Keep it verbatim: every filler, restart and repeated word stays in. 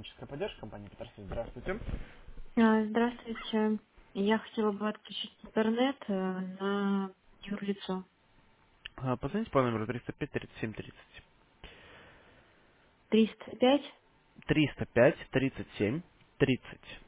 техническая поддержка компании Петерсис. Здравствуйте. А, Здравствуйте. Я хотела бы отключить интернет э, на юрлицо. А, Позвоните по номеру триста пять тридцать семь тридцать. триста пять. триста пять тридцать семь тридцать.